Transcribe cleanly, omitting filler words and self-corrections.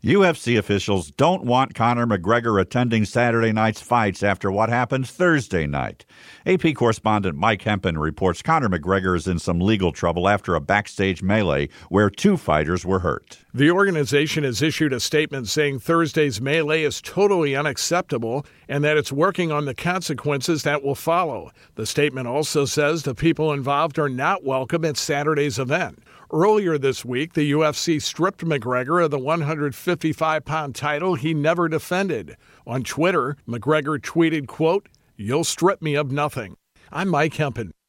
UFC officials don't want Conor McGregor attending Saturday night's fights after what happened Thursday night. AP correspondent Mike Hempen reports Conor McGregor is in some legal trouble after a backstage melee where two fighters were hurt. The organization has issued a statement saying Thursday's melee is totally unacceptable and that it's working on the consequences that will follow. The statement also says the people involved are not welcome at Saturday's event. Earlier this week, the UFC stripped McGregor of the 155-pound title he never defended. On Twitter, McGregor tweeted, quote, "You'll strip me of nothing." I'm Mike Hempen.